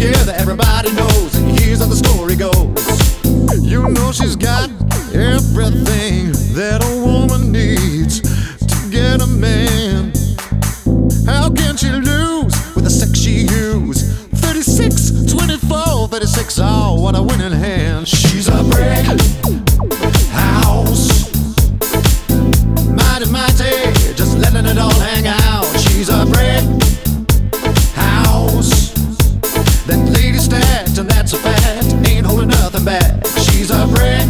together, everybody knows. And here's how the story goes. You know she's got everything that a woman needs to get a man. How can she lose with the sex she used? 36, 24, 36, oh, what a winning hand. She's a brick house, mighty, mighty, just letting it all hang out. She's a brick house, that lady stacked, and that's a fact, ain't holding nothing back. She's a brick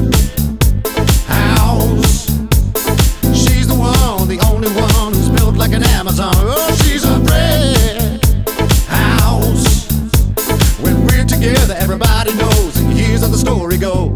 house, she's the one, the only one who's built like an Amazon. Oh, she's a brick house. When we're together, everybody knows, and here's how the story goes.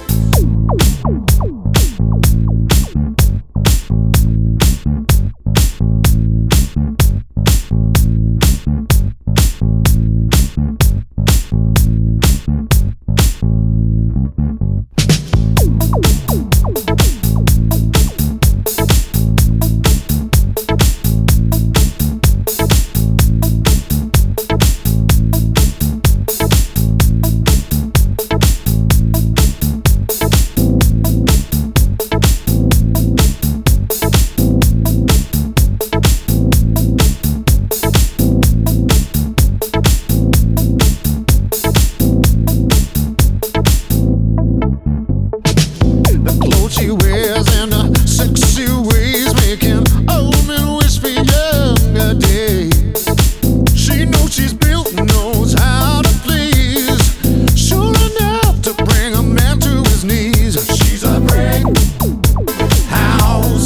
She wears in a sexy ways, making old men wish for younger days. She knows she's built, knows how to please, sure enough to bring a man to his knees. She's a brick house,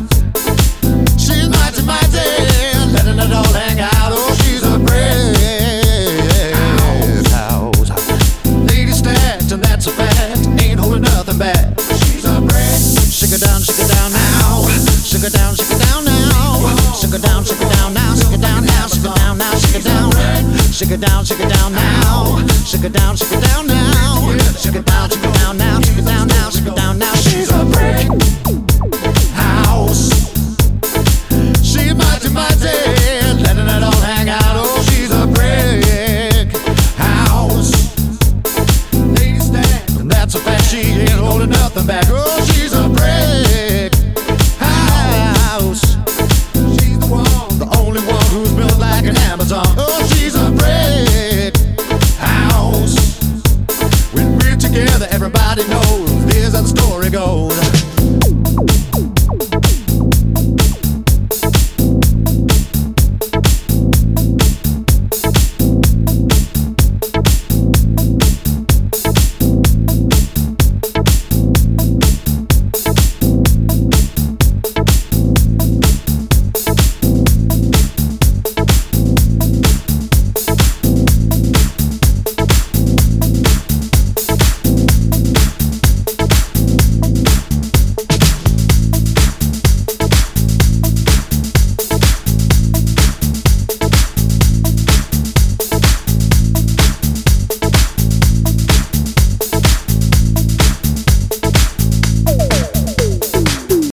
she's mighty, mighty, letting it all hang out. Oh, she's a brick house, lady stacked, and that's a fact, ain't holding nothing back. Shake it down now. Shake it down, shake it down now. Shake it down, shake it down now. Shake it down now, shake it down now, shake it down. Shake it down, shake it down now. Shake it down, shake it down now. Shake it down, shake it down now. Shake it down now, shake it down now. She's a brick house, she's mighty, mighty, letting it all hang out. Oh, she's a brick house, lady stacked, and that's a fact, she ain't holding nothing back. Oh, she's a brick house, she's the one, the only one who's built like an Amazon. Oh, she's a brick house. When we're together, everybody knows. Here's how the story goes.